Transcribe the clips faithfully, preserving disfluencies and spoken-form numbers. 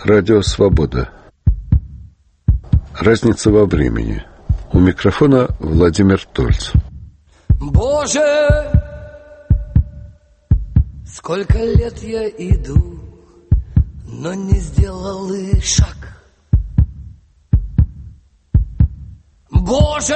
Радио Свобода. Разница во времени. У микрофона Владимир Тольц. Боже, сколько лет я иду, но не сделал и шаг. Боже,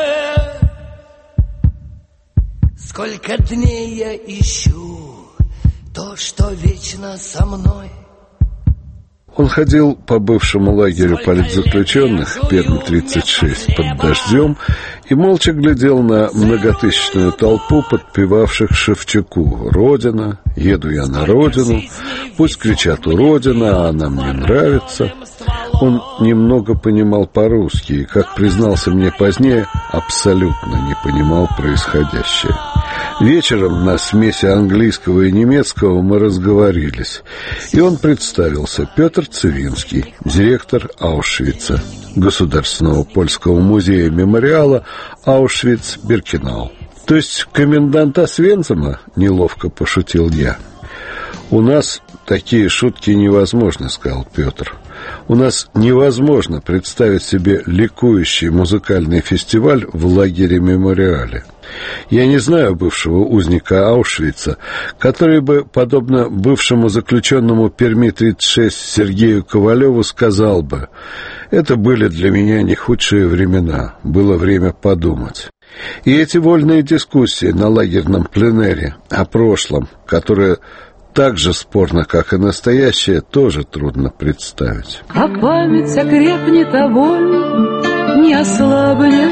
сколько дней я ищу то, что вечно со мной. Он ходил по бывшему лагерю политзаключенных Пермь тридцать шесть под дождем и молча глядел на многотысячную толпу подпевавших Шевчуку: «Родина, еду я на родину, пусть кричат у Родина, а она мне нравится». Он немного понимал по-русски и, как признался мне позднее, абсолютно не понимал происходящее. Вечером на смеси английского и немецкого мы разговорились, и он представился: Петр Цивинский, директор Аушвица, Государственного польского музея-мемориала Аушвиц-Биркенау. То есть коменданта Свенцема, неловко пошутил я. «У нас такие шутки невозможно», — сказал Петр. «У нас невозможно представить себе ликующий музыкальный фестиваль в лагере-мемориале. Я не знаю бывшего узника Аушвица, который бы, подобно бывшему заключенному Перми тридцать шесть Сергею Ковалеву, сказал бы: это были для меня не худшие времена, было время подумать». И эти вольные дискуссии на лагерном пленэре о прошлом, которое так же спорно, как и настоящее, тоже трудно представить. А память окрепнет, а боль не ослабнет.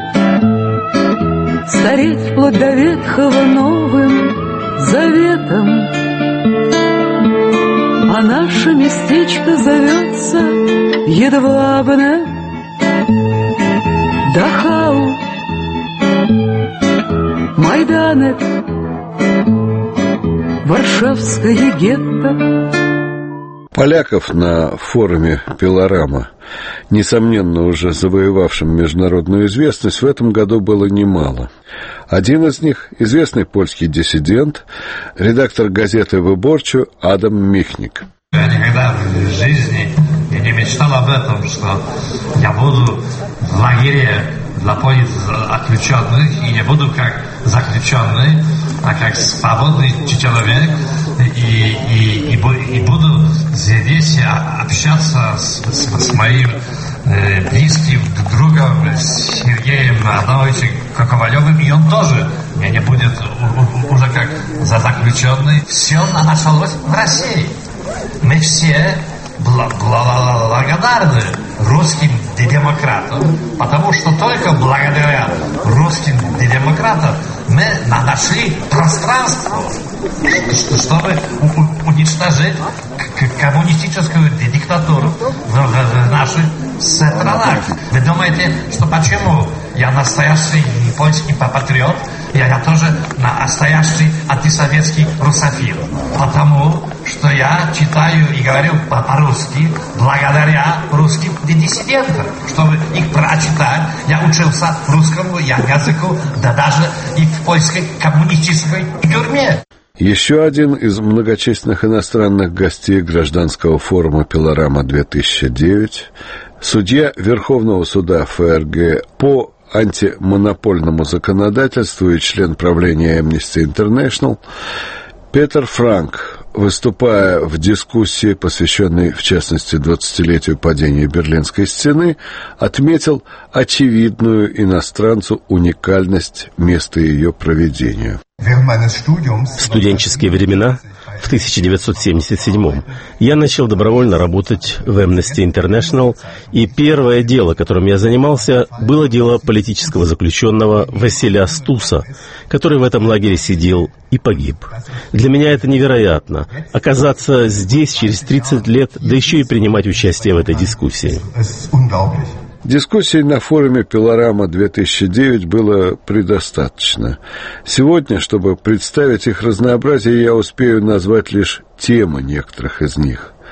Стареть вплоть до ветхого новым заветом. А наше местечко зовется едва бы не Дахау, Майданет, Варшавское гетто. Поляков на форуме «Пилорама», несомненно уже завоевавшим международную известность, в этом году было немало. Один из них – известный польский диссидент, редактор газеты «Выборчу» Адам Михник. Я никогда в жизни не мечтал об этом, что я буду в лагере для политзаключенных и не буду как заключенный, а как свободный человек, и, и, и, и буду здесь общаться с, с, с моим э, близким другом Сергеем Адамовичем Ковалевым, и он тоже не будет у, у, уже как заключенный. Все началось в России. Мы все благодарны русским демократам, потому что только благодаря русским демократам мы нашли пространство, чтобы уничтожить коммунистическую диктатуру в наших странах. Вы думаете, что почему я настоящий польский патриот, я, я тоже настоящий антисоветский русофил? Потому что я читаю и говорю по-русски благодаря русским диссидентам. Чтобы их прочитать, я учился русскому языку, да даже и в польской коммунистической тюрьме. Еще один из многочисленных иностранных гостей гражданского форума «Пилорама-две тысячи девять», судья Верховного суда ФРГ по антимонопольному законодательству и член правления Amnesty International Петер Франк, выступая в дискуссии, посвященной, в частности, двадцатилетию падения Берлинской стены, отметил очевидную иностранцу уникальность места ее проведения. В студенческие времена, в тысяча девятьсот семьдесят седьмом, я начал добровольно работать в Amnesty International, и первое дело, которым я занимался, было дело политического заключенного Василия Стуса, который в этом лагере сидел и погиб. Для меня это невероятно — оказаться здесь через тридцать лет, да еще и принимать участие в этой дискуссии. Дискуссий на форуме «Пилорама-две тысячи девять» было предостаточно. Сегодня, чтобы представить их разнообразие, я успею назвать лишь темы некоторых из них.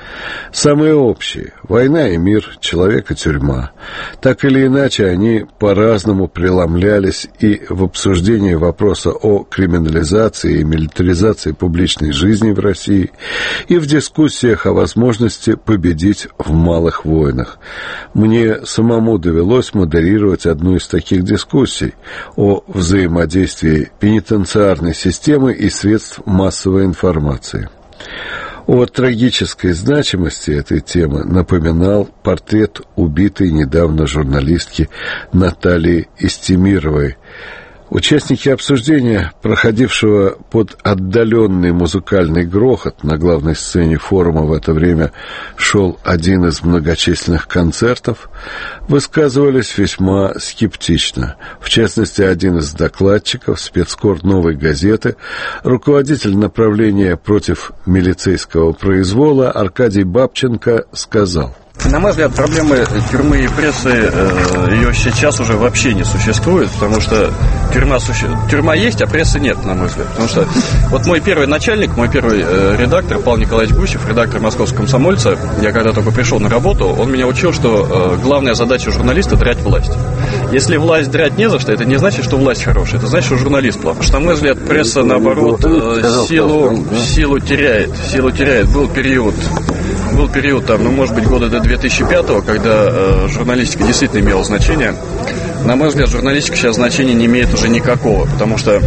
Самые общие – война и мир, человек и тюрьма. Так или иначе, они по-разному преломлялись и в обсуждении вопроса о криминализации и милитаризации публичной жизни в России, и в дискуссиях о возможности победить в малых войнах. Мне самому довелось модерировать одну из таких дискуссий о взаимодействии пенитенциарной системы и средств массовой информации. О трагической значимости этой темы напоминал портрет убитой недавно журналистки Натальи Истемировой. Участники обсуждения, проходившего под отдаленный музыкальный грохот, на главной сцене форума в это время шел один из многочисленных концертов, высказывались весьма скептично. В частности, один из докладчиков, спецкор «Новой газеты», руководитель направления против милицейского произвола Аркадий Бабченко сказал: на мой взгляд, проблемы тюрьмы и прессы, э, ее сейчас уже вообще не существует, потому что тюрьма, суще... тюрьма есть, а прессы нет, на мой взгляд. Потому что вот мой первый начальник, мой первый э, редактор, Павел Николаевич Гусев, редактор «Московского комсомольца», я когда только пришел на работу, он меня учил, что э, главная задача журналиста – драть власть. Если власть драть не за что, это не значит, что власть хорошая, это значит, что журналист плохой. Потому что, на мой взгляд, пресса, наоборот, э, силу, силу теряет, силу теряет. Был период... Был период, там, ну, может быть, года до две тысячи пятого, когда э, журналистика действительно имела значение. На мой взгляд, журналистика сейчас значения не имеет уже никакого, потому что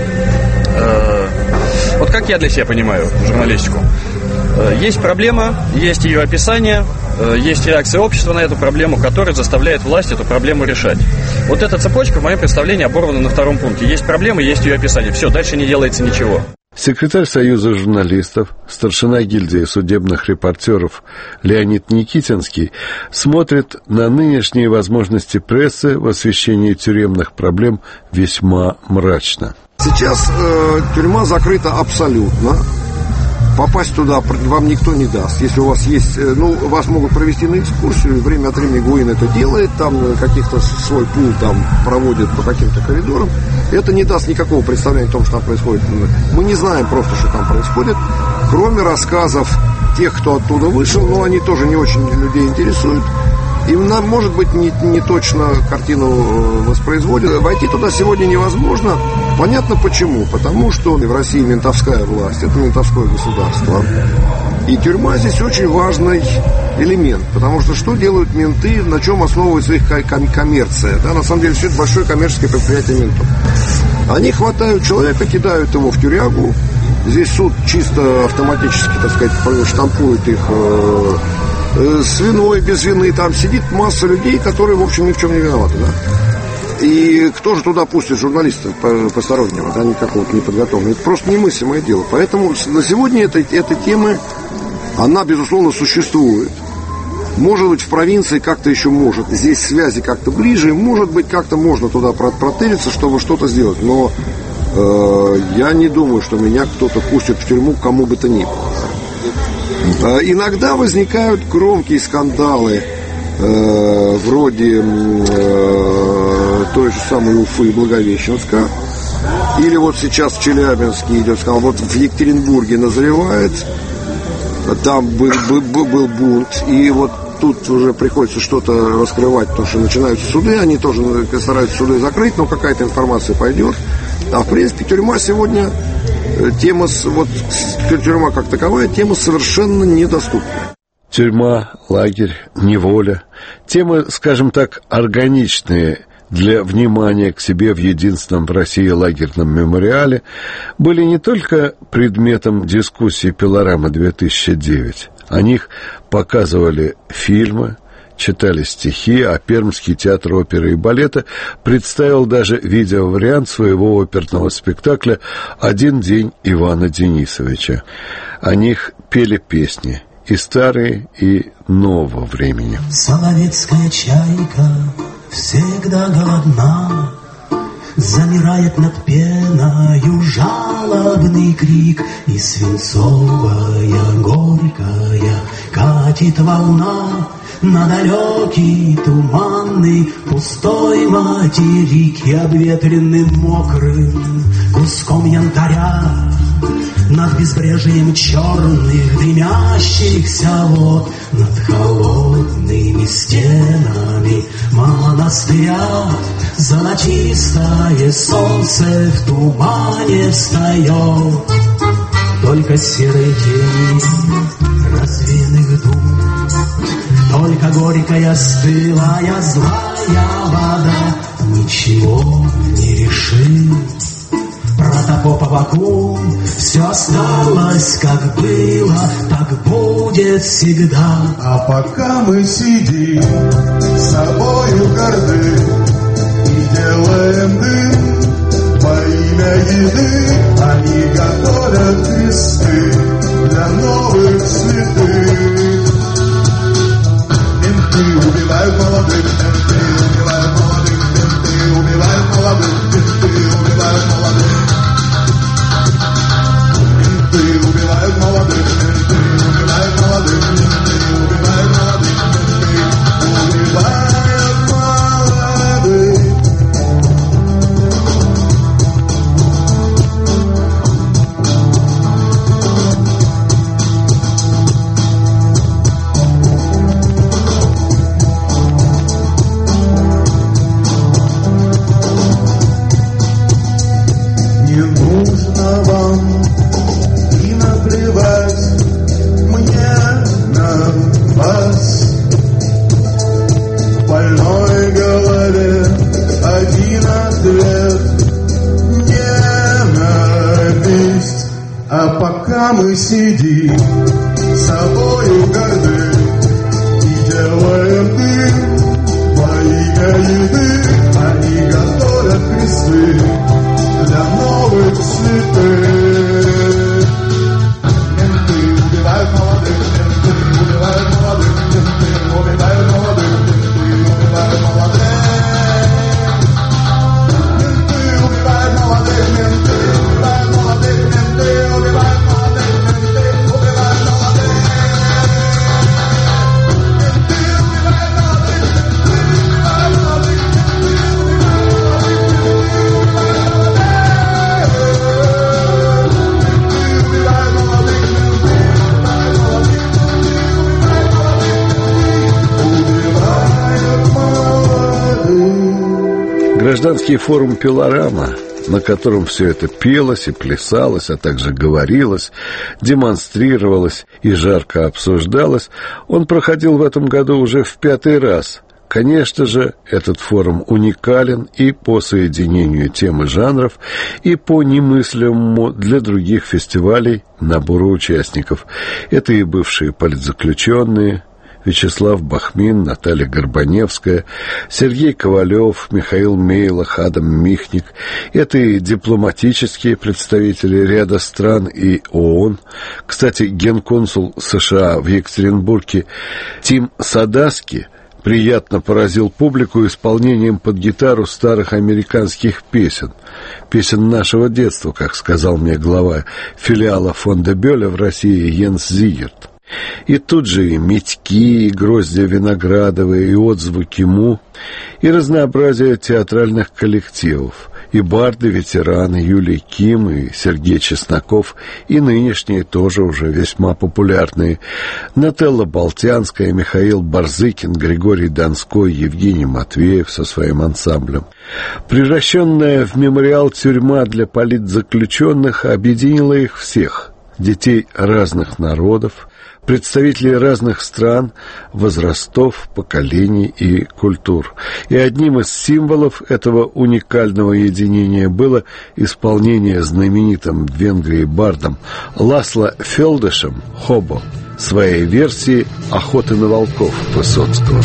э, вот как я для себя понимаю журналистику. Э, есть проблема, есть ее описание, э, есть реакция общества на эту проблему, которая заставляет власть эту проблему решать. Вот эта цепочка, в моем представлении, оборвана на втором пункте. Есть проблема, есть ее описание. Все, дальше не делается ничего. Секретарь Союза журналистов, старшина гильдии судебных репортеров Леонид Никитинский смотрит на нынешние возможности прессы в освещении тюремных проблем весьма мрачно. Сейчас э, тюрьма закрыта абсолютно. Попасть туда вам никто не даст. Если у вас есть, ну, вас могут провести на экскурсию, время от времени ГУИН это делает, там каких-то свой пул там проводит по каким-то коридорам. Это не даст никакого представления о том, что там происходит. Мы не знаем просто, что там происходит, кроме рассказов тех, кто оттуда вышел, но они тоже не очень людей интересуют. Им, может быть, не, не точно картину воспроизводят. Войти туда сегодня невозможно. Понятно почему. Потому что в России ментовская власть, это ментовское государство. И тюрьма здесь очень важный элемент. Потому что что делают менты, на чем основывается их коммерция? Да, на самом деле, все это большое коммерческое предприятие ментов. Они хватают человека, кидают его в тюрягу. Здесь суд чисто автоматически, так сказать, штампует их э, э, с виной, без вины. Там сидит масса людей, которые, в общем, ни в чем не виноваты, да? И кто же туда пустит журналистов постороннего, да, никакого-то неподготовленного? Это просто немыслимое дело. Поэтому на сегодня этой, этой темы, она, безусловно, существует. Может быть, в провинции как-то еще может. Здесь связи как-то ближе. Может быть, как-то можно туда протыриться, чтобы что-то сделать. Но э, я не думаю, что меня кто-то пустит в тюрьму, кому бы то ни было. Э, иногда возникают громкие скандалы, э, вроде э, той же самой Уфы и Благовещенска. Или вот сейчас в Челябинске идет скандал. Вот в Екатеринбурге назревает. Там был, был, был бунт. И вот тут уже приходится что-то раскрывать, потому что начинаются суды, они тоже стараются суды закрыть, но какая-то информация пойдет. А в принципе тюрьма сегодня, тема, вот тюрьма как таковая, тема совершенно недоступна. Тюрьма, лагерь, неволя. Темы, скажем так, органичные для внимания к себе в единственном в России лагерном мемориале, были не только предметом дискуссии «Пилорама-две тысячи девять». О них показывали фильмы, читали стихи, а Пермский театр оперы и балета представил даже видеовариант своего оперного спектакля «Один день Ивана Денисовича». О них пели песни и старые, и нового времени. Соловецкая чайка всегда голодна, замирает над пеною жалобный крик, и свинцовая горькая катит волна на далекий туманный пустой материк, и обветренным мокрым куском янтаря над безбрежием черных дымящихся вод, над холодными стенами монастыря. Золотистое солнце в тумане встает, только серый день развеянных дум, только горькая стылая злая вода ничего не решит. Протопопа Баку все осталось, как было, так будет всегда. А пока мы сидим с собою горды и делаем дым во имя еды, они готовят кресты для новых святых. Менты убивают молодых, менты убивают молодых, менты убивают молодых, менты убивают молодых. Менты убивают молодых, менты убивают молодых, менты убивают молодых, менты убивают молодых. Не нужно вам и наплевать мне на вас. В больной голове один ответ — ненависть. А пока мы сидим с собою горды и делаем дым во имя еды, они готовят кресты для новых святых. Менты убивают молодых, менты убивают молодых, менты убивают молодых, менты убивают молодых. Менты убивают молодых, менты убивают молодых, менты убивают молодых, менты убивают молодых. Менты убивают молодых, менты убивают молодых, менты Гражданский форум «Пилорама», на котором все это пелось и плясалось, а также говорилось, демонстрировалось и жарко обсуждалось, он проходил в этом году уже в пятый раз. Конечно же, этот форум уникален и по соединению тем и жанров, и по немыслимому для других фестивалей набору участников. Это и бывшие политзаключенные Вячеслав Бахмин, Наталья Горбаневская, Сергей Ковалев, Михаил Мейлах, Адам Михник. Это и дипломатические представители ряда стран и ООН. Кстати, генконсул США в Екатеринбурге Тим Садаски приятно поразил публику исполнением под гитару старых американских песен. Песен нашего детства, как сказал мне глава филиала фонда Бёля в России Йенс Зигерт. И тут же и медьки, и гроздья виноградовые, и отзвуки му, и разнообразие театральных коллективов, и барды-ветераны Юлий Ким и Сергей Чесноков, и нынешние тоже уже весьма популярные Нателла Болтянская, Михаил Барзыкин, Григорий Донской, Евгений Матвеев со своим ансамблем. Превращенная в мемориал тюрьма для политзаключенных объединила их всех – детей разных народов, представителей разных стран, возрастов, поколений и культур. И одним из символов этого уникального единения было исполнение знаменитым в Венгрии бардом Ласло Фелдешем «Хобо» своей версии «Охоты на волков» Высоцкого.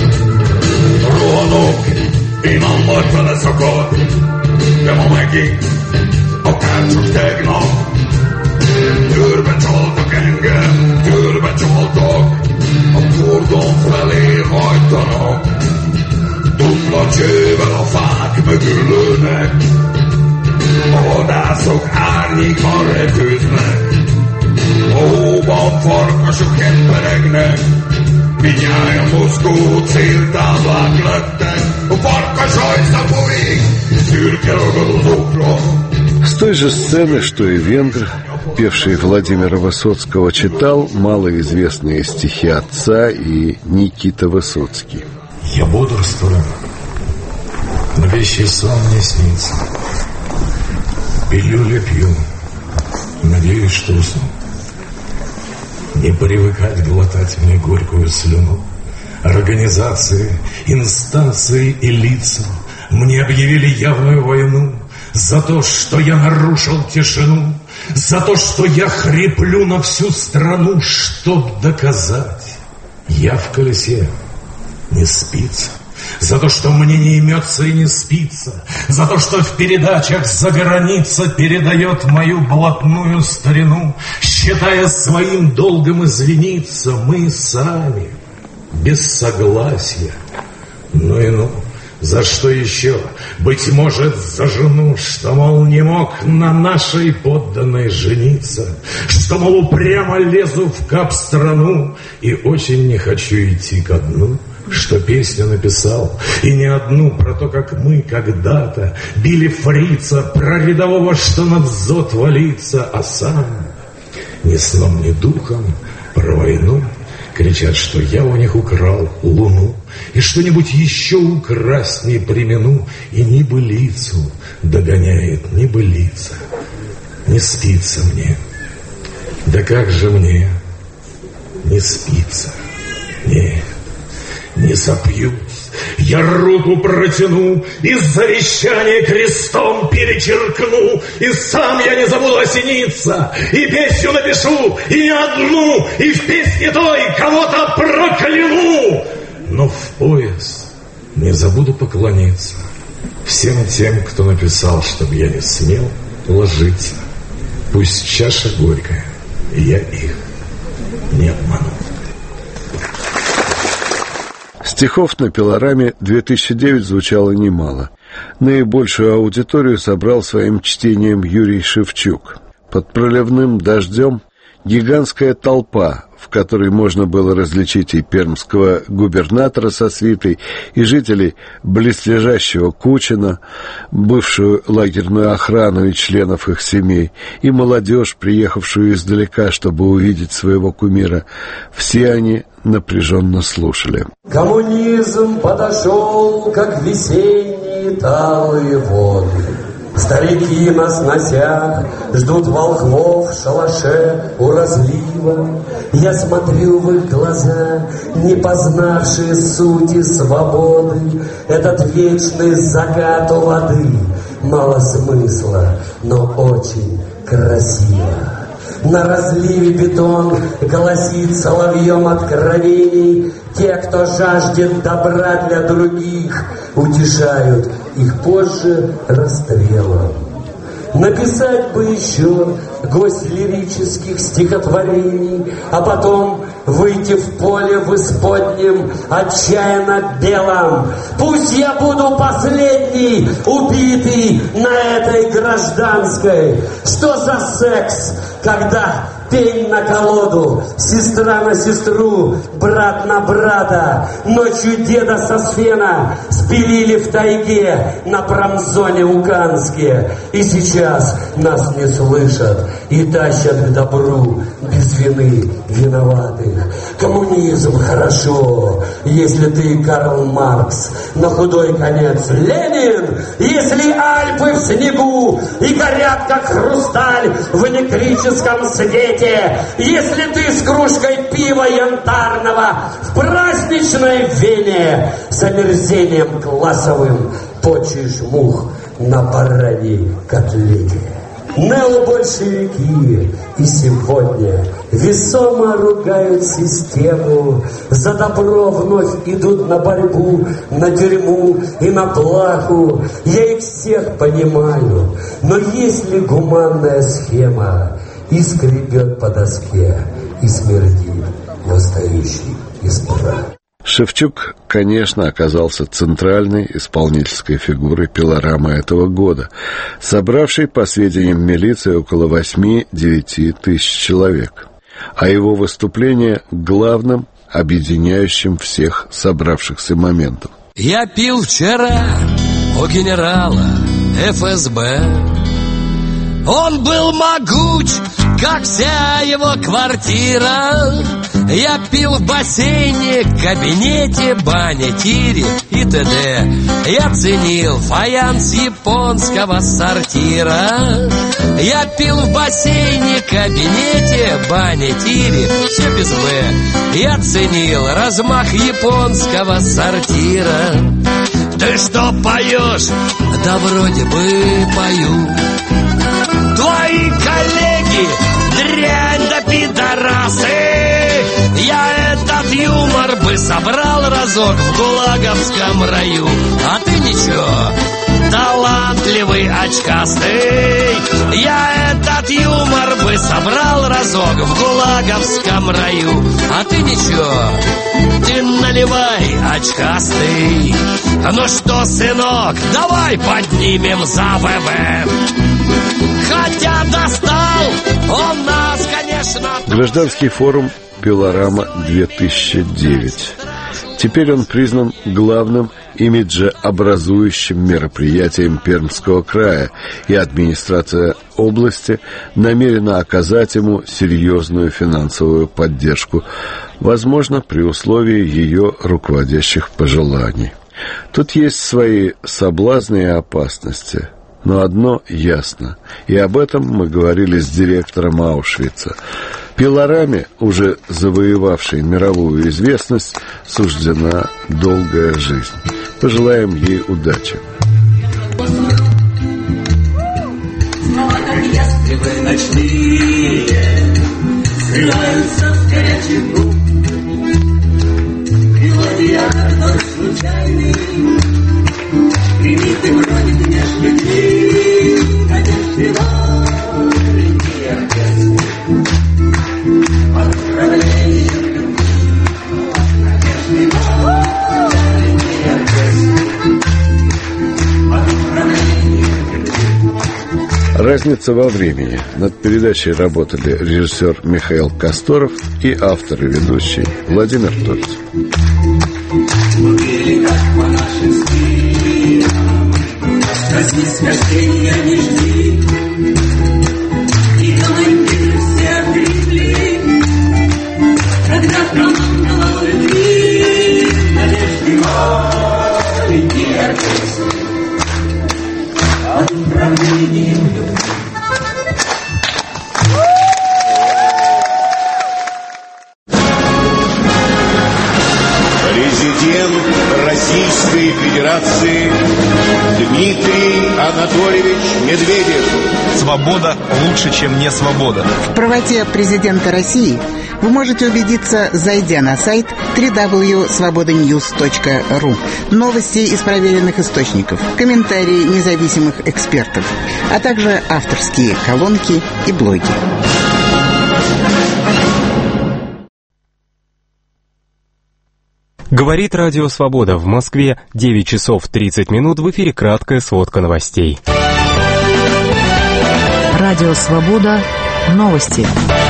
Győrbe csaltak engem, győrbe csaltak, a kordon felé hajtanak. Dupla csővel a fák mögül lőnek, a vadászok árnyékban repülnek. A hóban farkasok emberegnek, mindnyájan mozgó céltáblák lettek. A farkas hajsza folyik, szürke ragadozókra. С той же сцены, что и венгр, певший Владимира Высоцкого, читал малоизвестные стихи отца и Никита Высоцкий. Я бодрствую, но вещий сон не снится. Пилюли пью, надеюсь, что усну. Не привыкать глотать мне горькую слюну. Организации, инстанции и лица мне объявили явную войну за то, что я нарушил тишину, за то, что я хриплю на всю страну, чтоб доказать. Я в колесе, не спится. За то, что мне не имется и не спится. За то, что в передачах за граница передает мою блатную старину, считая своим долгом извиниться мы сами, без согласия. Ну и ну, за что еще? Быть может, за жену, что, мол, не мог на нашей подданной жениться, что, мол, упрямо лезу в кап-страну и очень не хочу идти ко дну, что песню написал, и не одну, про то, как мы когда-то били фрица, про рядового, что над зод валится, а сам ни сном, ни духом про войну кричат, что я у них украл луну, и что-нибудь еще украсть не примену, и небылицу догоняет небылица. Не спится мне, да как же мне не спится? Нет, не сопьюсь, я руку протяну, и завещание крестом перечеркну, и сам я не забуду осениться, и песню напишу, и не одну, и в песне той кого-то прокляну, но в пояс не забуду поклониться всем тем, кто написал, чтобы я не смел ложиться. Пусть чаша горькая, и я их не обману. Стихов на пилораме две тысячи девять звучало немало. Наибольшую аудиторию собрал своим чтением Юрий Шевчук. Под проливным дождем гигантская толпа, в которой можно было различить и пермского губернатора со свитой, и жителей близлежащего Кучина, бывшую лагерную охрану и членов их семей, и молодежь, приехавшую издалека, чтобы увидеть своего кумира. Все они напряженно слушали. Коммунизм подошел, как весенние талые воды. Старики на сносях ждут волхвов в шалаше у разлива. Я смотрю в их глаза, не познавшие сути свободы. Этот вечный закат у воды, мало смысла, но очень красиво. На разливе бетон голосит соловьем откровений. Те, кто жаждет добра для других, утешают их позже расстрелом. Написать бы еще гость лирических стихотворений, а потом выйти в поле в исподнем отчаянно белом. Пусть я буду последний убитый на этой гражданской. Что за секс, когда пень на колоду, сестра на сестру, брат на брата? Ночью деда со сфена спилили в тайге на промзоне у Канске. И сейчас нас не слышат и тащат к добру без вины виноватых. Коммунизм хорошо, если ты Карл Маркс, на худой конец Ленин, если Альпы в снегу и горят, как хрусталь в электрическом свете, если ты с кружкой пива янтарного в праздничной вене с омерзением классовым почишь мух на бараньей котлете. Необольшевики и сегодня весомо ругают систему, за добро вновь идут на борьбу, на тюрьму и на плаху. Я их всех понимаю, но есть ли гуманная схема, и скребет по доске, и смердит восстающий из праха. Шевчук, конечно, оказался центральной исполнительской фигурой пилорамы этого года, собравшей, по сведениям милиции, около восьми-девяти тысяч человек, а его выступление главным, объединяющим всех собравшихся моментом. Я пил вчера у генерала эф эс бэ Он был могуч, как вся его квартира. Я пил в бассейне, кабинете, бане, тире и т.д. Я ценил фаянс японского сортира. Я пил в бассейне, кабинете, бане, тире, все без «в». Я ценил размах японского сортира. Ты что поешь? Да вроде бы пою. Твои коллеги дрянь да пидорасы. Я этот юмор бы собрал разок в гулаговском раю. А ты ничего, талантливый очкастый. Я этот юмор бы собрал разок в гулаговском раю. А ты ничего, ты наливай, очкастый. Ну что, сынок, давай поднимем за ВВ. Хотя достал он нас, конечно. Гражданский форум «Пилорама-две тысячи девять». Теперь он признан главным имиджеобразующим мероприятием Пермского края, и администрация области намерена оказать ему серьезную финансовую поддержку, возможно, при условии ее руководящих пожеланий. Тут есть свои соблазны и опасности. Но одно ясно, и об этом мы говорили с директором Аушвица. Пилораме, уже завоевавшей мировую известность, суждена долгая жизнь. Пожелаем ей удачи. Снова как ястребы ночные скрываются в горячих губ. Мелодия случайный, примитый бродит между дней, надежды маленький оркестр. Под управлением надежды маленький оркестр. Под управлением. Разница во времени. Над передачей работали режиссер Михаил Касторов и автор и ведущий Владимир Тольцев. Убили, как по-нашенски, возьми смертения не жди. И командир все пришли, когда командовал любви. Надежды маленький оркестр под управлением любви. Президент Российской Федерации Дмитрий Анатольевич Медведев. Свобода лучше, чем не свобода. В правоте президента России вы можете убедиться, зайдя на сайт дабл ю дабл ю дабл ю точка свобода ньюс точка ру. Новости из проверенных источников, комментарии независимых экспертов, а также авторские колонки и блоги. Говорит Радио Свобода. В Москве девять часов тридцать минут. В эфире краткая сводка новостей. Радио Свобода. Новости.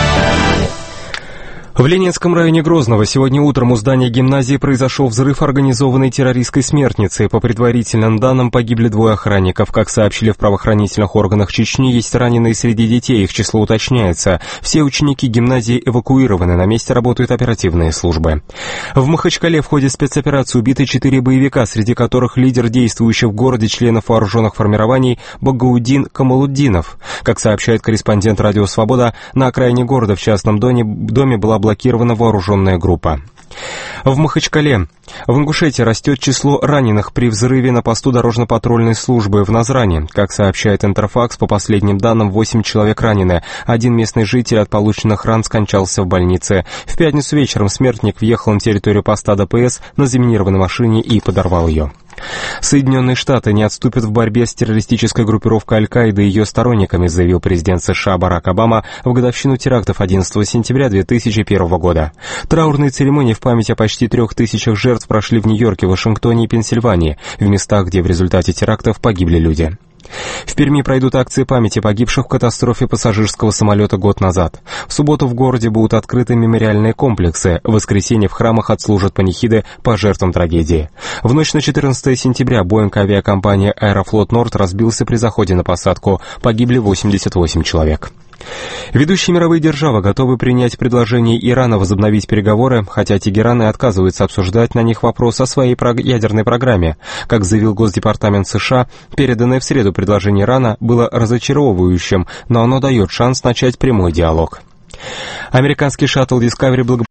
В Ленинском районе Грозного сегодня утром у здания гимназии произошел взрыв организованной террористской смертницы. По предварительным данным, погибли двое охранников. Как сообщили в правоохранительных органах Чечни, есть раненые среди детей, их число уточняется. Все ученики гимназии эвакуированы, на месте работают оперативные службы. В Махачкале в ходе спецоперации убиты четыре боевика, среди которых лидер действующих в городе членов вооруженных формирований Багаудин Камалуддинов. Как сообщает корреспондент Радио Свобода, на окраине города в частном доме, доме была блокирована вооруженная группа. В Махачкале, в Ингушетии растет число раненых при взрыве на посту дорожно-патрульной службы в Назране. Как сообщает Интерфакс, по последним данным, восемь человек ранены. Один местный житель от полученных ран скончался в больнице. В пятницу вечером смертник въехал на территорию поста ДПС на заминированной машине и подорвал ее. Соединенные Штаты не отступят в борьбе с террористической группировкой Аль-Каиды и ее сторонниками, заявил президент США Барак Обама в годовщину терактов одиннадцатого сентября две тысячи первого года. Траурные церемонии в память о почти трех тысячах жертв прошли в Нью-Йорке, Вашингтоне и Пенсильвании, в местах, где в результате терактов погибли люди. В Перми пройдут акции памяти погибших в катастрофе пассажирского самолета год назад. В субботу в городе будут открыты мемориальные комплексы. В воскресенье в храмах отслужат панихиды по жертвам трагедии. В ночь на четырнадцатое сентября Боинг авиакомпании «Аэрофлот Норд» разбился при заходе на посадку. Погибли восемьдесят восемь человек. Ведущие мировые державы готовы принять предложение Ирана возобновить переговоры, хотя Тегеран и отказывается обсуждать на них вопрос о своей ядерной программе. Как заявил Госдепартамент США, переданное в среду предложение Ирана было разочаровывающим, но оно дает шанс начать прямой диалог. Американский шаттл Discovery благополучно...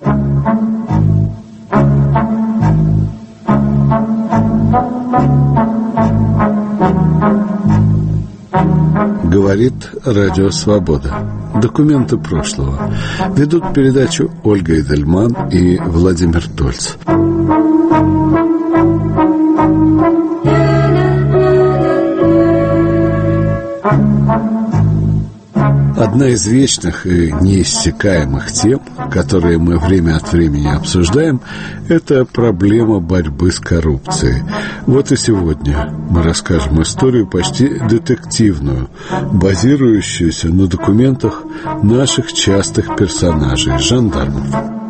Говорит Радио Свобода. Документы прошлого. Ведут передачу Ольга Эдельман и Владимир Тольц. Одна из вечных и неиссякаемых тем, которые мы время от времени обсуждаем, это проблема борьбы с коррупцией. Вот и сегодня мы расскажем историю почти детективную, базирующуюся на документах наших частых персонажей, жандармов.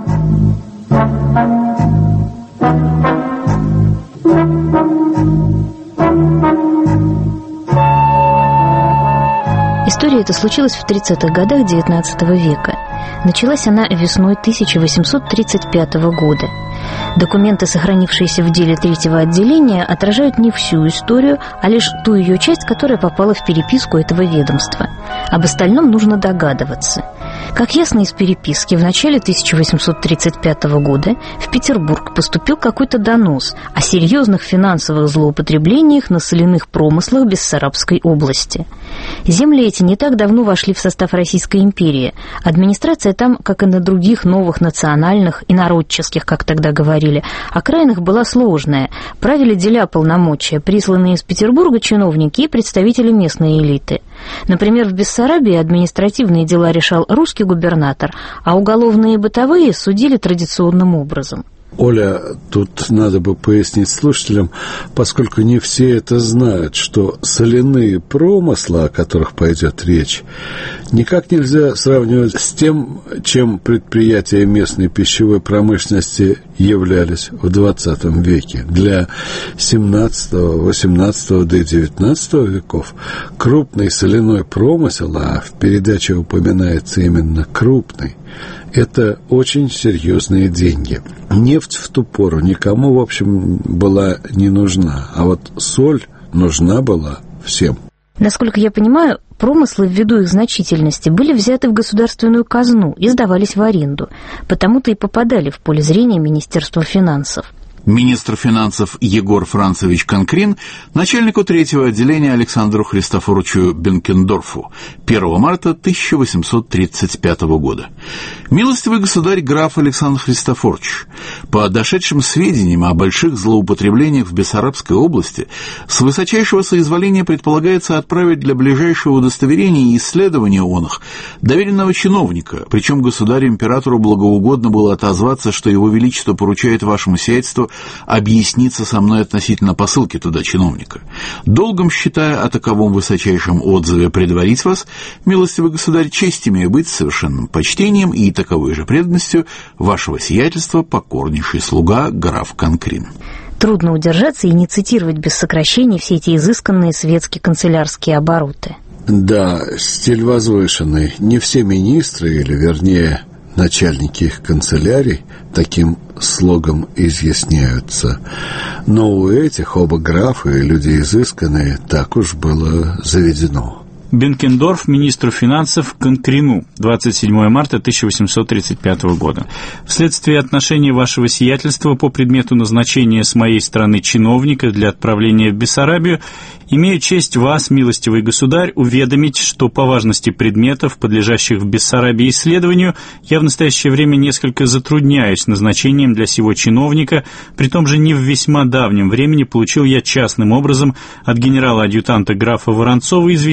История эта случилась в тридцатых годах девятнадцатого века. Началась она весной тысяча восемьсот тридцать пятого года. Документы, сохранившиеся в деле третьего отделения, отражают не всю историю, а лишь ту ее часть, которая попала в переписку этого ведомства. Об остальном нужно догадываться. Как ясно из переписки, в начале тысяча восемьсот тридцать пятого года в Петербург поступил какой-то донос о серьезных финансовых злоупотреблениях на соляных промыслах Бессарабской области. Земли эти не так давно вошли в состав Российской империи. Администрация там, как и на других новых национальных и народческих, как тогда говорили, окраинах была сложная. Правили деля полномочия, присланные из Петербурга чиновники и представители местной элиты. Например, в Бессарабии административные дела решал русский губернатор, а уголовные и бытовые судили традиционным образом. Оля, тут надо бы пояснить слушателям, поскольку не все это знают, что соляные промыслы, о которых пойдет речь, никак нельзя сравнивать с тем, чем предприятия местной пищевой промышленности являлись в двадцатом веке. Для семнадцатого, восемнадцатого, да и девятнадцатого веков крупный соляной промысел, а в передаче упоминается именно крупный, это очень серьезные деньги. Нефть в ту пору никому, в общем, была не нужна, а вот соль нужна была всем. Насколько я понимаю, промыслы, ввиду их значительности, были взяты в государственную казну и сдавались в аренду, потому-то и попадали в поле зрения Министерства финансов. Министр финансов Егор Францевич Конкрин начальнику третьего отделения Александру Христофоровичу Бенкендорфу первого марта тысяча восемьсот тридцать пятого года. Милостивый государь граф Александр Христофорович, по дошедшим сведениям о больших злоупотреблениях в Бессарабской области, с высочайшего соизволения предполагается отправить для ближайшего удостоверения и исследования оных доверенного чиновника, причем государю-императору благоугодно было отозваться, что его величество поручает вашему сиятельству объясниться со мной относительно посылки туда чиновника. Долгом считая о таковом высочайшем отзыве предварить вас, милостивый государь, честь имею быть с совершенным почтением и таковой же преданностью вашего сиятельства покорнейший слуга граф Конкрин. Трудно удержаться и не цитировать без сокращений все эти изысканные светские канцелярские обороты. Да, стиль возвышенный. Не все министры, или вернее начальники их канцелярий, таким слогом изъясняются. Но у этих оба графы, люди изысканные, так уж было заведено. Бенкендорф министру финансов Конкрину, двадцать седьмого марта тысяча восемьсот тридцать пятого года. Вследствие отношения вашего сиятельства по предмету назначения с моей стороны чиновника для отправления в Бессарабию, имею честь вас, милостивый государь, уведомить, что по важности предметов, подлежащих в Бессарабии исследованию, я в настоящее время несколько затрудняюсь назначением для сего чиновника, при том же не в весьма давнем времени получил я частным образом от генерала-адъютанта графа Воронцова извещение,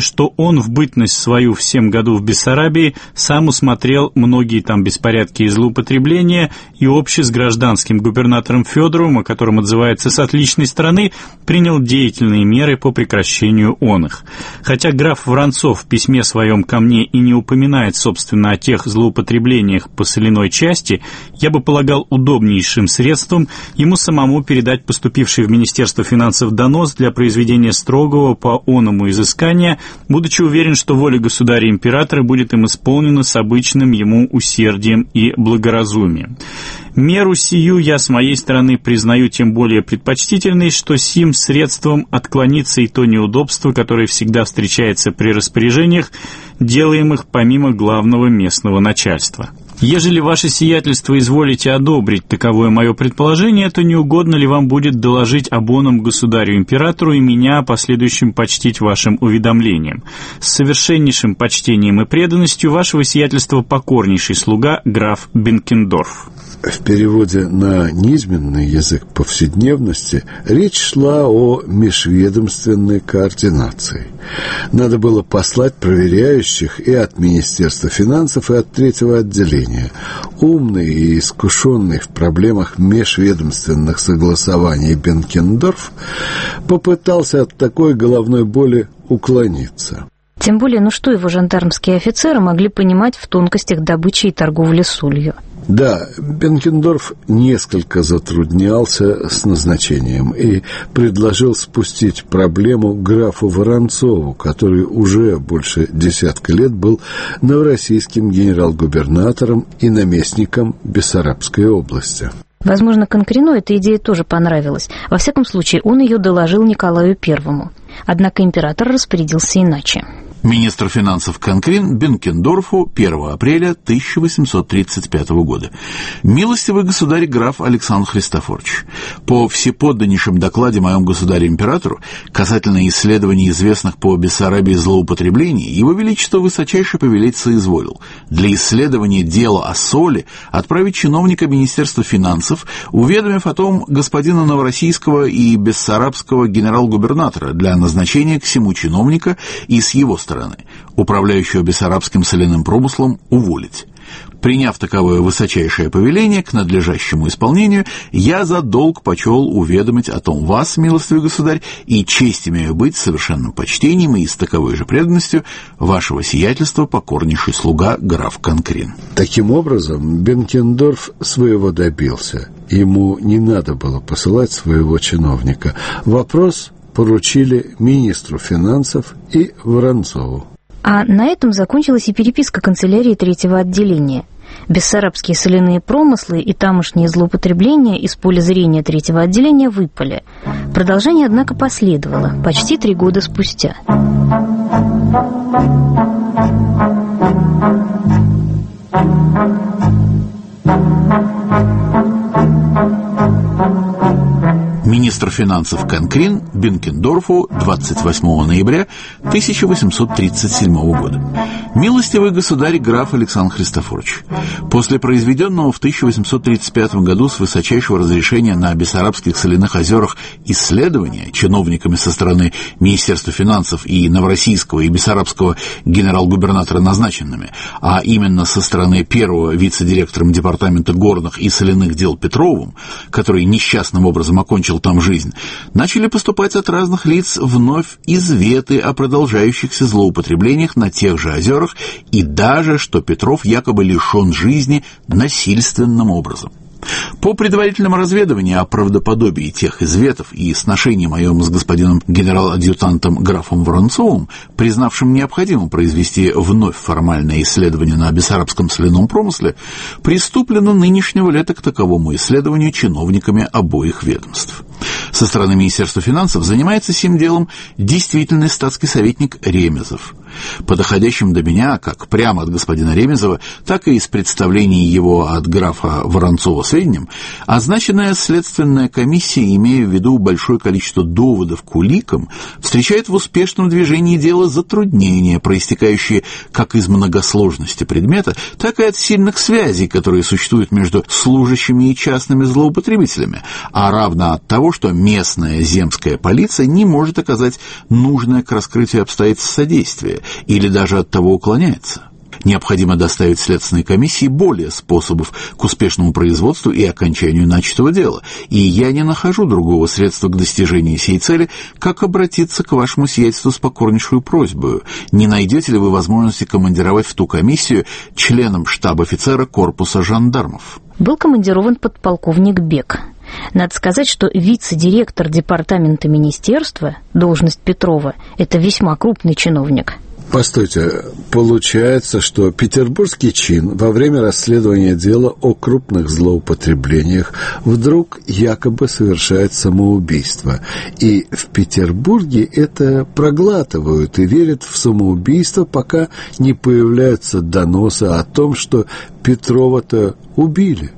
что он в бытность свою в семь году в Бессарабии сам усмотрел многие там беспорядки и злоупотребления, и общий с гражданским губернатором Федоровым, о котором отзывается с отличной стороны, принял деятельные меры по прекращению он их. Хотя граф Воронцов в письме своем ко мне и не упоминает, собственно, о тех злоупотреблениях по соляной части, я бы полагал удобнейшим средством ему самому передать поступивший в Министерство финансов донос для произведения строгого по оному изыскания, будучи уверен, что воля государя-императора будет им исполнена с обычным ему усердием и благоразумием. Меру сию я с моей стороны признаю тем более предпочтительной, что сим средством отклонится и то неудобство, которое всегда встречается при распоряжениях, делаемых помимо главного местного начальства. Ежели ваше сиятельство изволите одобрить таковое мое предположение, то не угодно ли вам будет доложить об оном государю-императору и меня последующим почтить вашим уведомлением? С совершеннейшим почтением и преданностью вашего сиятельства покорнейший слуга граф Бенкендорф. В переводе на низменный язык повседневности речь шла о межведомственной координации. Надо было послать проверяющих и от Министерства финансов, и от третьего отделения. Умный и искушенный в проблемах межведомственных согласований Бенкендорф попытался от такой головной боли уклониться. Тем более, ну что его жандармские офицеры могли понимать в тонкостях добычи и торговли солью? Да, Бенкендорф несколько затруднялся с назначением и предложил спустить проблему графу Воронцову, который уже больше десятка лет был новороссийским генерал-губернатором и наместником Бессарабской области. Возможно, Конкрину эта идея тоже понравилась. Во всяком случае, он ее доложил Николаю Первому. Однако император распорядился иначе. Министр финансов Конкрин Бенкендорфу первого апреля тысяча восемьсот тридцать пятого года. Милостивый государь граф Александр Христофорович, по всеподданнейшем докладе моем государю-императору касательно исследований известных по Бессарабии злоупотреблений, его величество высочайше повелеть соизволил для исследования дела о соли отправить чиновника Министерства финансов, уведомив о том господина новороссийского и бессарабского генерал-губернатора для назначения к сему чиновника и с его стороны управляющего бессарабским соляным промыслом уволить. Приняв таковое высочайшее повеление к надлежащему исполнению, я за долг почел уведомить о том вас, милостивый государь, и честь имею быть совершенным почтением и с таковой же преданностью вашего сиятельства покорнейший слуга граф Конкрин. Таким образом, Бенкендорф своего добился. Ему не надо было посылать своего чиновника. Вопрос поручили министру финансов и Воронцову. А на этом закончилась и переписка канцелярии третьего отделения. Бессарабские соляные промыслы и тамошние злоупотребления из поля зрения третьего отделения выпали. Продолжение, однако, последовало почти три года спустя. Министр финансов Конкрин Бенкендорфу двадцать восьмого ноября тысяча восемьсот тридцать седьмого года. Милостивый государь граф Александр Христофорович, после произведенного в тысяча восемьсот тридцать пятом году с высочайшего разрешения на Бессарабских соляных озерах исследования чиновниками со стороны Министерства финансов и новороссийского и бессарабского генерал-губернатора назначенными, а именно со стороны первого вице-директором департамента горных и соляных дел Петровым, который несчастным образом окончил там жизнь, начали поступать от разных лиц вновь изветы о продолжающихся злоупотреблениях на тех же озерах и даже, что Петров якобы лишен жизни насильственным образом. По предварительному разведыванию о правдоподобии тех изветов и сношении моем с господином генерал-адъютантом графом Воронцовым, признавшим необходимым произвести вновь формальное исследование на бессарабском соляном промысле, приступлено нынешнего лета к таковому исследованию чиновниками обоих ведомств. Со стороны Министерства финансов занимается сим делом действительный статский советник Ремезов. По доходящим до меня, как прямо от господина Ремезова, так и из представлений его от графа Воронцова сведениям, означенная следственная комиссия, имея в виду большое количество доводов к уликам, встречает в успешном движении дела затруднения, проистекающие как из многосложности предмета, так и от сильных связей, которые существуют между служащими и частными злоупотребителями, а равно от того, что местная земская полиция не может оказать нужное к раскрытию обстоятельств содействие или даже от того уклоняется. Необходимо доставить следственной комиссии более способов к успешному производству и окончанию начатого дела, и я не нахожу другого средства к достижению сей цели, как обратиться к вашему сиятельству с покорнейшую просьбой. Не найдете ли вы возможности командировать в ту комиссию членом штаб-офицера корпуса жандармов? Был командирован подполковник Бек. Надо сказать, что вице-директор департамента министерства, должность Петрова, это весьма крупный чиновник. Постойте, получается, что петербургский чин во время расследования дела о крупных злоупотреблениях вдруг якобы совершает самоубийство. И в Петербурге это проглатывают и верят в самоубийство, пока не появляются доносы о том, что Петрова-то убили.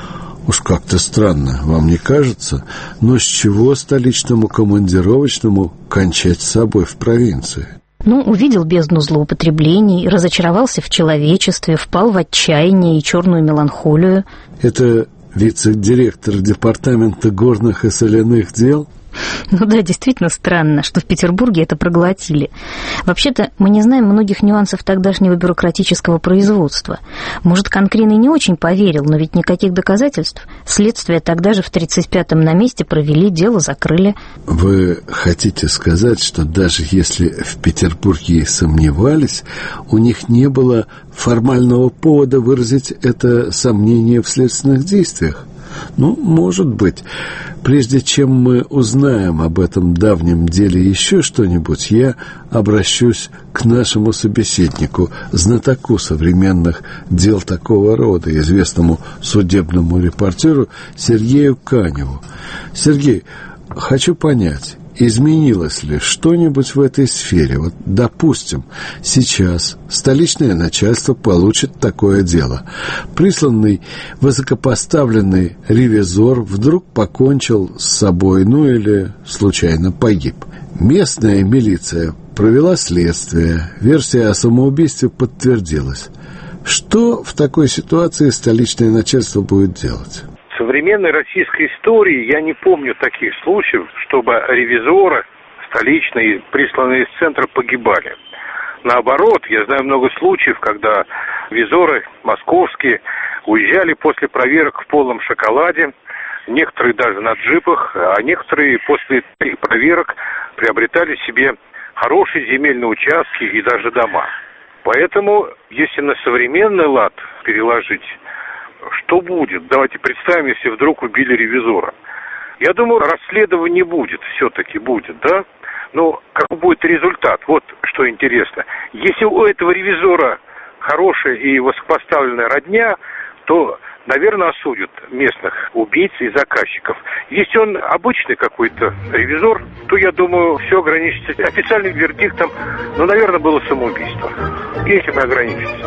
Уж как-то странно, вам не кажется? Но с чего столичному командировочному кончать с собой в провинции? Ну, увидел бездну злоупотреблений, разочаровался в человечестве, впал в отчаяние и черную меланхолию. Это вице-директор департамента горных и соляных дел? Ну да, действительно странно, что в Петербурге это проглотили. Вообще-то мы не знаем многих нюансов тогдашнего бюрократического производства. Может, Конкрин и не очень поверил, но ведь никаких доказательств. Следствие тогда же в тридцать пятом на месте провели, дело закрыли. Вы хотите сказать, что даже если в Петербурге и сомневались, у них не было формального повода выразить это сомнение в следственных действиях? Ну, может быть. Прежде чем мы узнаем об этом давнем деле еще что-нибудь, я обращусь к нашему собеседнику, знатоку современных дел такого рода, известному судебному репортеру Сергею Каневу. Сергей, хочу понять, изменилось ли что-нибудь в этой сфере? Вот, допустим, сейчас столичное начальство получит такое дело. Присланный высокопоставленный ревизор вдруг покончил с собой, ну или случайно погиб. Местная милиция провела следствие, версия о самоубийстве подтвердилась. Что в такой ситуации столичное начальство будет делать? В современной российской истории я не помню таких случаев, чтобы ревизоры столичные, присланные из центра, погибали. Наоборот, я знаю много случаев, когда ревизоры московские уезжали после проверок в полном шоколаде, некоторые даже на джипах, а некоторые после проверок приобретали себе хорошие земельные участки и даже дома. Поэтому, если на современный лад переложить, что будет? Давайте представим, если вдруг убили ревизора. Я думаю, расследование будет, все-таки будет, да? Но какой будет результат? Вот что интересно. Если у этого ревизора хорошая и высокопоставленная родня, то, наверное, осудят местных убийц и заказчиков. Если он обычный какой-то ревизор, то, я думаю, все ограничится официальным вердиктом. Ну, наверное, было самоубийство. Если мы ограничимся.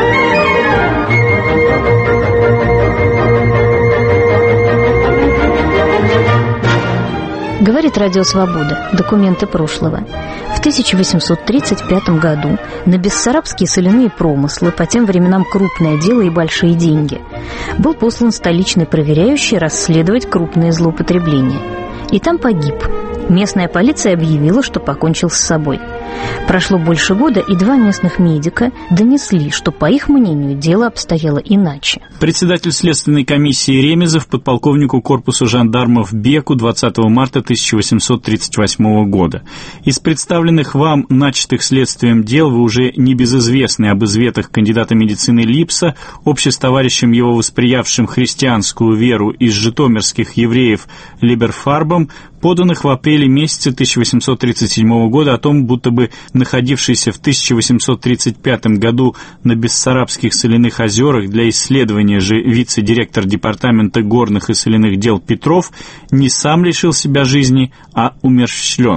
Говорит Радио Свобода. Документы прошлого. В тысяча восемьсот тридцать пятом году на бессарабские соляные промыслы, по тем временам крупное дело и большие деньги, был послан столичный проверяющий расследовать крупные злоупотребления. И там погиб. Местная полиция объявила, что покончил с собой. Прошло больше года, и два местных медика донесли, что, по их мнению, дело обстояло иначе. Председатель следственной комиссии Ремезов подполковнику корпуса жандармов Беку двадцатого марта тысяча восемьсот тридцать восьмого года. Из представленных вам начатых следствием дел вы уже небезызвестны об изветах кандидата медицины Липса, общестоварищем его восприявшим христианскую веру из житомирских евреев Либерфарбом, поданных в апреле месяце тысяча восемьсот тридцать седьмого года о том, будто бы находившийся в тысяча восемьсот тридцать пятом году на Бессарабских соляных озерах для исследования же вице-директор департамента горных и соляных дел Петров не сам лишил себя жизни, а умерщвлен.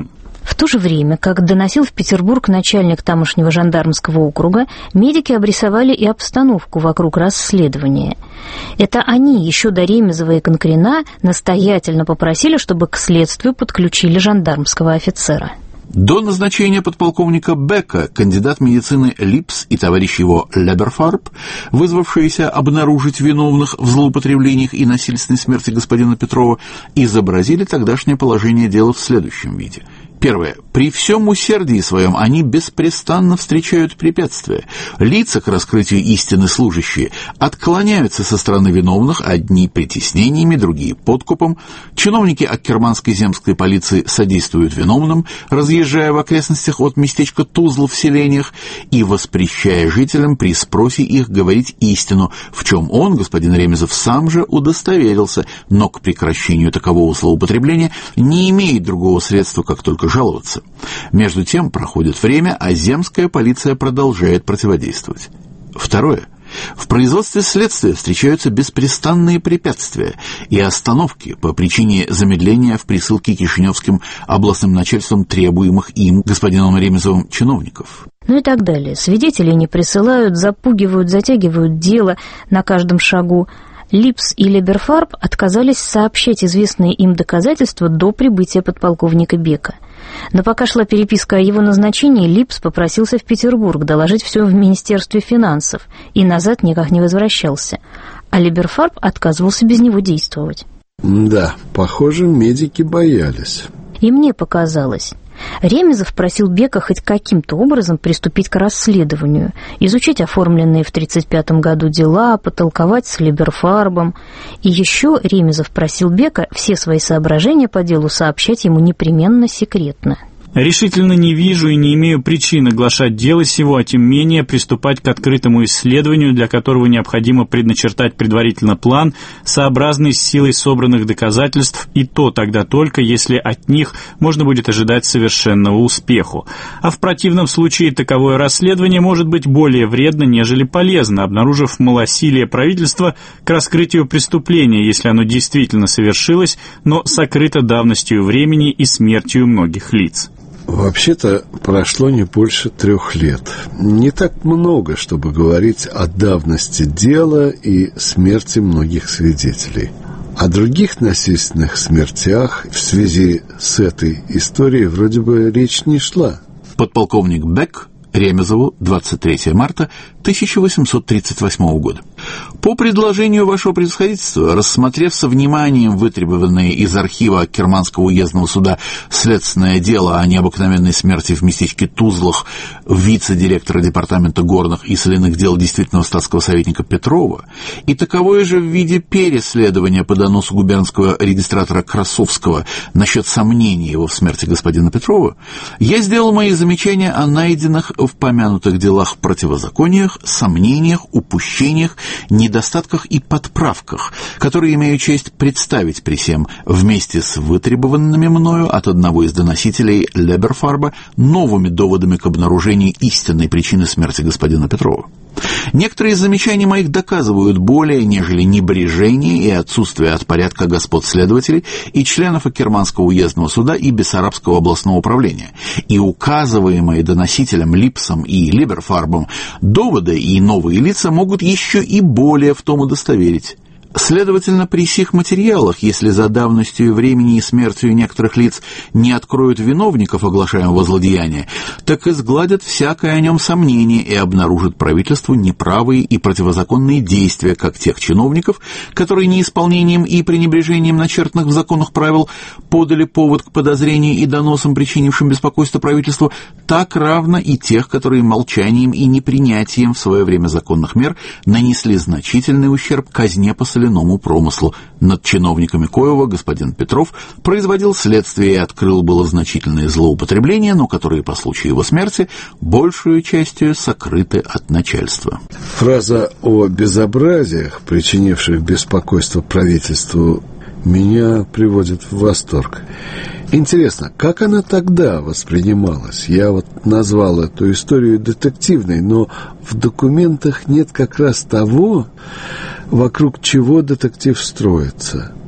В то же время, как доносил в Петербург начальник тамошнего жандармского округа, медики обрисовали и обстановку вокруг расследования. Это они еще до Ремезова и Конкрина настоятельно попросили, чтобы к следствию подключили жандармского офицера. До назначения подполковника Бека кандидат медицины Липс и товарищ его Леберфарб, вызвавшиеся обнаружить виновных в злоупотреблениях и насильственной смерти господина Петрова, изобразили тогдашнее положение дела в следующем виде. Первое. При всем усердии своем они беспрестанно встречают препятствия. Лица к раскрытию истины служащие отклоняются со стороны виновных, одни притеснениями, другие подкупом. Чиновники аккерманской земской полиции содействуют виновным, разъезжая в окрестностях от местечка Тузла в селениях и воспрещая жителям при спросе их говорить истину, в чем он, господин Ремезов, сам же удостоверился, но к прекращению такового злоупотребления не имеет другого средства, как только жаловаться. Между тем проходит время, а земская полиция продолжает противодействовать. Второе. В производстве следствия встречаются беспрестанные препятствия и остановки по причине замедления в присылке кишиневским областным начальством требуемых им господином Ремезовым чиновников. Ну и так далее. Свидетелей не присылают, запугивают, затягивают дело на каждом шагу. Липс и Леберфарб отказались сообщать известные им доказательства до прибытия подполковника Бека. Но пока шла переписка о его назначении, Липс попросился в Петербург доложить все в Министерстве финансов и назад никак не возвращался, а Леберфарб отказывался без него действовать. Да, похоже, медики боялись. И мне показалось. Ремезов просил Бека хоть каким-то образом приступить к расследованию, изучить оформленные в тридцать пятом году дела, потолковать с Леберфарбом. И еще Ремезов просил Бека все свои соображения по делу сообщать ему непременно секретно. Решительно не вижу и не имею причин оглашать дело сего, а тем менее приступать к открытому исследованию, для которого необходимо предначертать предварительно план, сообразный с силой собранных доказательств, и то тогда только, если от них можно будет ожидать совершенного успеха. А в противном случае таковое расследование может быть более вредно, нежели полезно, обнаружив малосилие правительства к раскрытию преступления, если оно действительно совершилось, но сокрыто давностью времени и смертью многих лиц. Вообще-то прошло не больше трех лет. Не так много, чтобы говорить о давности дела и смерти многих свидетелей. О других насильственных смертях в связи с этой историей вроде бы речь не шла. Подполковник Бек Ремезову, двадцать третьего марта тысяча восемьсот тридцать восьмого года. По предложению вашего превосходительства, рассмотрев со вниманием вытребованное из архива Аккерманского уездного суда следственное дело о необыкновенной смерти в местечке Тузлах вице-директора департамента горных и соляных дел действительного статского советника Петрова, и таковое же в виде переследования по доносу губернского регистратора Красовского насчет сомнений его в смерти господина Петрова, я сделал мои замечания о найденных в помянутых делах противозакониях, сомнениях, упущениях, недостатках и подправках, которые имею честь представить при сем вместе с вытребованными мною от одного из доносителей Леберфарба новыми доводами к обнаружению истинной причины смерти господина Петрова. Некоторые из замечаний моих доказывают более, нежели небрежение и отсутствие от порядка господ следователей и членов Аккерманского уездного суда и Бессарабского областного управления, и указываемые доносителям Липсом и Либерфарбом доводы и новые лица могут еще и более в том удостоверить. Следовательно, при сих материалах, если за давностью времени и смертью некоторых лиц не откроют виновников оглашаемого злодеяния, так изгладят всякое о нем сомнение и обнаружат правительству неправые и противозаконные действия как тех чиновников, которые неисполнением и пренебрежением начертанных в законах правил подали повод к подозрению и доносам, причинившим беспокойство правительству, так равно и тех, которые молчанием и непринятием в свое время законных мер нанесли значительный ущерб казне по соляному промыслу, над чиновниками коего господин Петров производил следствие и открыл было значительные злоупотребления, но которые по случаю его смерти большую частью сокрыты от начальства. Фраза о безобразиях, причинивших беспокойство правительству, меня приводит в восторг. Интересно, как она тогда воспринималась? Я вот назвал эту историю детективной, но в документах нет как раз того, вокруг чего детектив строится.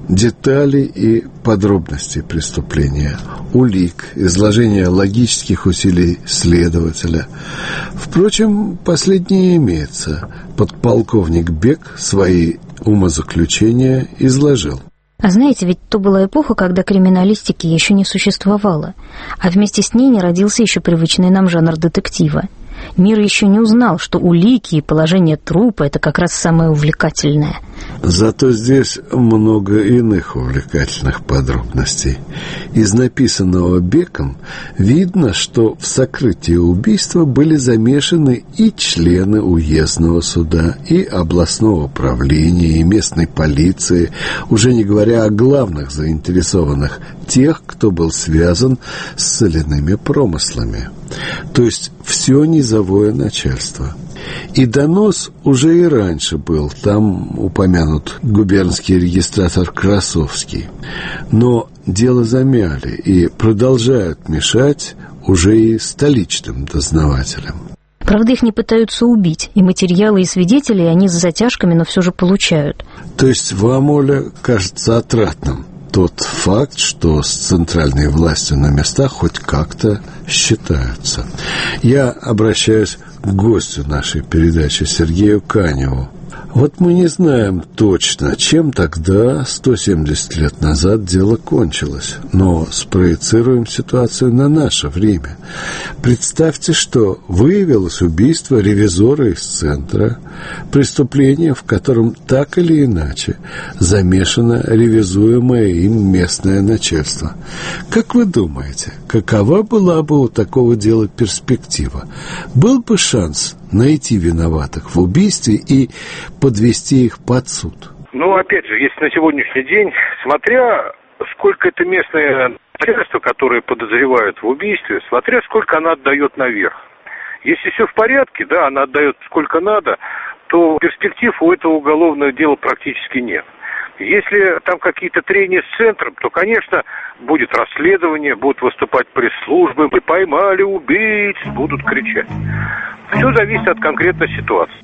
детали и подробности преступления, улик, изложение логических усилий следователя. Впрочем, последнее имеется. Подполковник Бек свои умозаключения изложил. А знаете, ведь то была эпоха, когда криминалистики еще не существовало, а вместе с ней не родился еще привычный нам жанр детектива. Мир еще не узнал, что улики и положение трупа – это как раз самое увлекательное. Зато здесь много иных увлекательных подробностей. Из написанного Беком видно, что в сокрытии убийства были замешаны и члены уездного суда, и областного управления, и местной полиции, уже не говоря о главных заинтересованных, тех, кто был связан с соляными промыслами. То есть все низовое начальство. И донос уже и раньше был, там упомянут губернский регистратор Красовский. Но дело замяли и продолжают мешать уже и столичным дознавателям. Правда, их не пытаются убить, и материалы, и свидетелей они с затяжками, но все же получают. То есть вам, Оля, кажется отрадным тот факт, что с центральной властью на местах хоть как-то считаются. Я обращаюсь к гостю нашей передачи, Сергею Каневу. Вот мы не знаем точно, чем тогда, сто семьдесят лет назад, дело кончилось, но спроецируем ситуацию на наше время. Представьте, что выявилось убийство ревизора из центра, преступление, в котором так или иначе замешано ревизуемое им местное начальство. Как вы думаете, какова была бы у такого дела перспектива? Был бы шанс найти виноватых в убийстве и подвести их под суд? Ну, опять же, если на сегодняшний день, смотря сколько это местное начальство, которое подозревают в убийстве, смотря сколько она отдает наверх. Если все в порядке, да, она отдает сколько надо, то перспектив у этого уголовного дела практически нет. Если там какие-то трения с центром, то, конечно, будет расследование, будут выступать пресс-службы, мы поймали убийц, будут кричать. Все зависит от конкретной ситуации.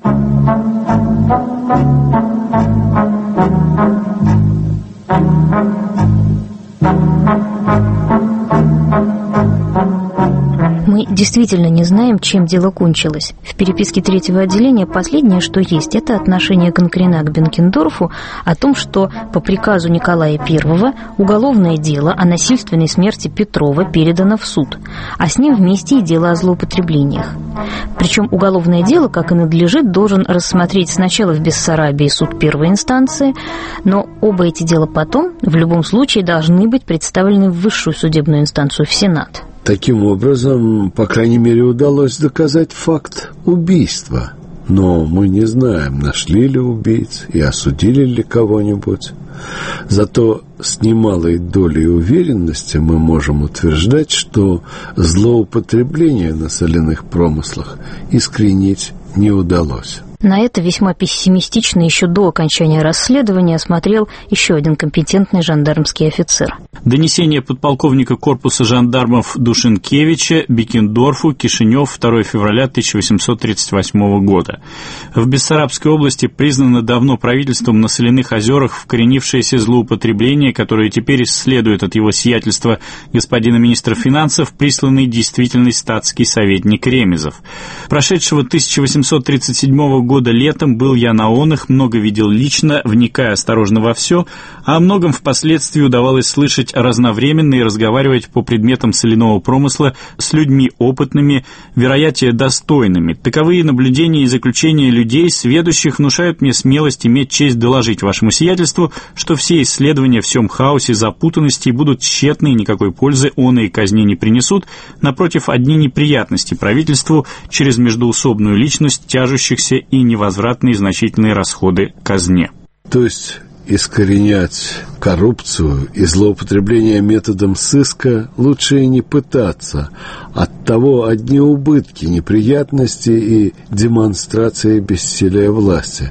Мы действительно не знаем, чем дело кончилось. В переписке третьего отделения последнее, что есть, это отношение Конкрина к Бенкендорфу о том, что по приказу Николая Первого уголовное дело о насильственной смерти Петрова передано в суд, а с ним вместе и дело о злоупотреблениях. Причем уголовное дело, как и надлежит, должен рассмотреть сначала в Бессарабии суд первой инстанции, но оба эти дела потом в любом случае должны быть представлены в высшую судебную инстанцию, в Сенат. Таким образом, по крайней мере, удалось доказать факт убийства. Но мы не знаем, нашли ли убийц и осудили ли кого-нибудь. Зато с немалой долей уверенности мы можем утверждать, что злоупотребление на соляных промыслах искоренить не удалось. На это весьма пессимистично еще до окончания расследования смотрел еще один компетентный жандармский офицер. Донесение подполковника корпуса жандармов Душенкевича Бекендорфу, Кишинев, второго февраля тысяча восемьсот тридцать восьмого года. В Бессарабской области признано давно правительством на соляных озерах вкоренившееся злоупотребление, которое теперь исследует от его сиятельства господина министра финансов присланный действительный статский советник Ремезов. Прошедшего тысяча восемьсот тридцать седьмого года летом был я на онах, много видел лично, вникая осторожно во все, а о многом впоследствии удавалось слышать разновременно и разговаривать по предметам соляного промысла с людьми опытными, вероятнее достойными. Таковые наблюдения и заключения людей, сведущих, внушают мне смелость иметь честь доложить вашему сиятельству, что все исследования в всем хаосе, запутанности будут тщетны и никакой пользы оно и казни не принесут, напротив, одни неприятности правительству через междоусобную личность тяжущихся и невозвратные значительные расходы казне. То есть искоренять коррупцию и злоупотребление методом сыска лучше и не пытаться. Оттого одни убытки, неприятности и демонстрация бессилия власти.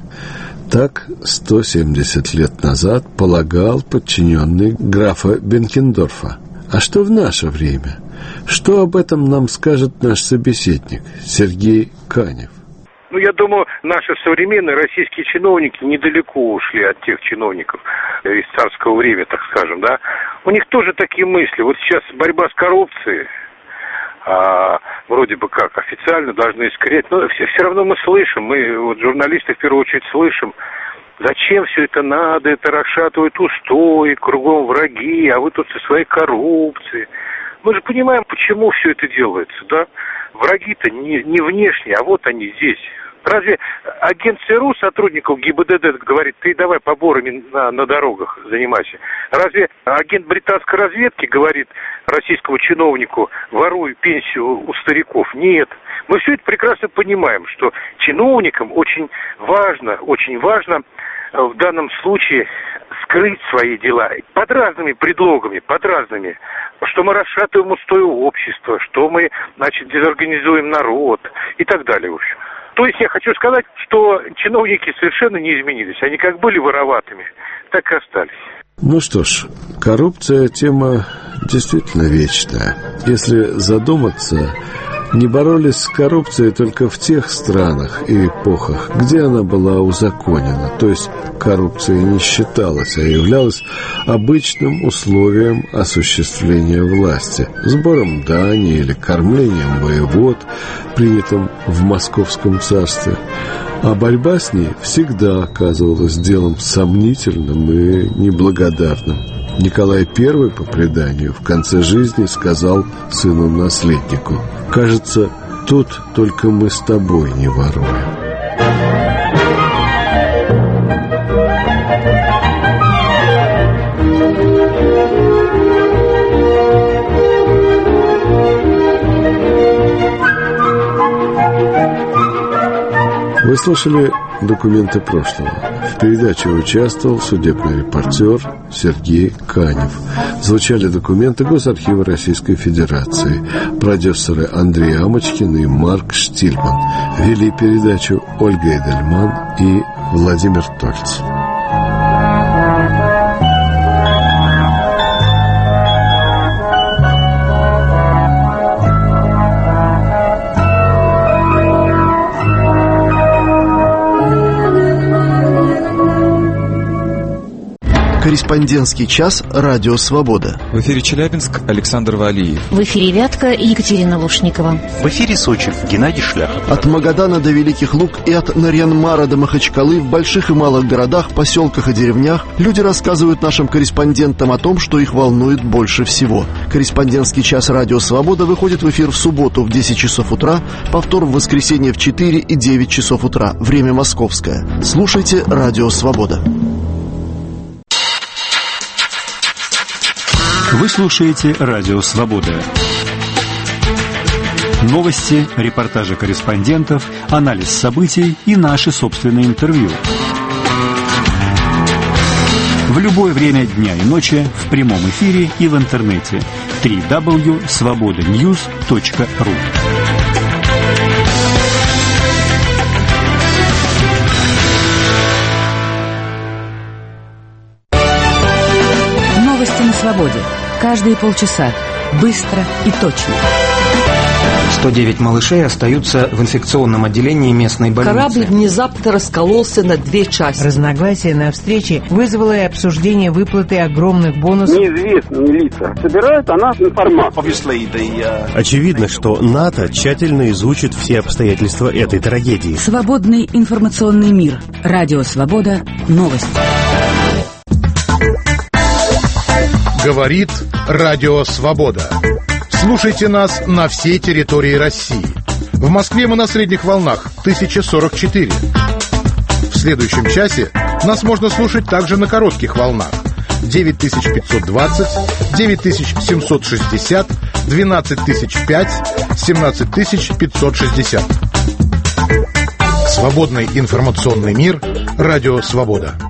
Так сто семьдесят лет назад полагал подчиненный графа Бенкендорфа. А что в наше время? Что об этом нам скажет наш собеседник Сергей Канев? Ну, я думаю, наши современные российские чиновники недалеко ушли от тех чиновников из царского времени, так скажем, да. У них тоже такие мысли. Вот сейчас борьба с коррупцией, а, вроде бы как официально должны искоренять, но все, все равно мы слышим, мы, вот, журналисты в первую очередь слышим, зачем все это надо, это расшатывает устои, кругом враги, а вы тут со своей коррупцией. Мы же понимаем, почему все это делается, да? Враги-то не, не внешние, а вот они здесь. Разве агент ЦРУ, сотрудников ГИБДД, говорит, ты давай поборами на, на дорогах занимайся? Разве агент британской разведки говорит российскому чиновнику, воруй пенсию у стариков? Нет. Мы все это прекрасно понимаем, что чиновникам очень важно, очень важно в данном случае скрыть свои дела под разными предлогами, под разными, что мы расшатываем устои общества, что мы, значит, дезорганизуем народ и так далее, в общем. То есть я хочу сказать, что чиновники совершенно не изменились. Они как были вороватыми, так и остались. Ну что ж, коррупция – тема действительно вечная. Если задуматься, не боролись с коррупцией только в тех странах и эпохах, где она была узаконена. То есть коррупция не считалась, а являлась обычным условием осуществления власти. Сбором дани или кормлением воевод, принятым в Московском царстве. А борьба с ней всегда оказывалась делом сомнительным и неблагодарным. Николай Первый, по преданию, в конце жизни сказал сыну-наследнику: «Кажется, тут только мы с тобой не воруем». Вы слушали «Документы прошлого». В передаче участвовал судебный репортер Сергей Канев. Звучали документы Госархива Российской Федерации. Продюсеры Андрей Амочкин и Марк Штильман. Вели передачу Ольга Эдельман и Владимир Тольц. Корреспондентский час «Радио Свобода». В эфире Челябинск, Александр Валиев. В эфире Вятка, Екатерина Лушникова. В эфире Сочи, Геннадий Шляхов. От Магадана до Великих Луг и от Нарьян-Мара до Махачкалы в больших и малых городах, поселках и деревнях люди рассказывают нашим корреспондентам о том, что их волнует больше всего. Корреспондентский час «Радио Свобода» выходит в эфир в субботу в десять часов утра, повтор в воскресенье в четыре и девять часов утра. Время московское. Слушайте «Радио Свобода». Вы слушаете «Радио Свобода». Новости, репортажи корреспондентов, анализ событий и наши собственные интервью. В любое время дня и ночи в прямом эфире и в интернете. дабл ю дабл ю дабл ю точка свобода ньюс точка ру. Новости на свободе. Каждые полчаса. Быстро и точно. сто девять малышей остаются в инфекционном отделении местной больницы. Корабль внезапно раскололся на две части. Разногласия на встрече вызвало и обсуждение выплаты огромных бонусов. Неизвестные лица собирают о нас информацию. Очевидно, что НАТО тщательно изучит все обстоятельства этой трагедии. Свободный информационный мир. Радио Свобода. Новости. Говорит Радио Свобода. Слушайте нас на всей территории России. В Москве мы на средних волнах тысяча сорок четыре. В следующем часе нас можно слушать также на коротких волнах девять тысяч пятьсот двадцать, девять тысяч семьсот шестьдесят, двенадцать тысяч пять, семнадцать тысяч пятьсот шестьдесят. Свободный информационный мир. Радио Свобода.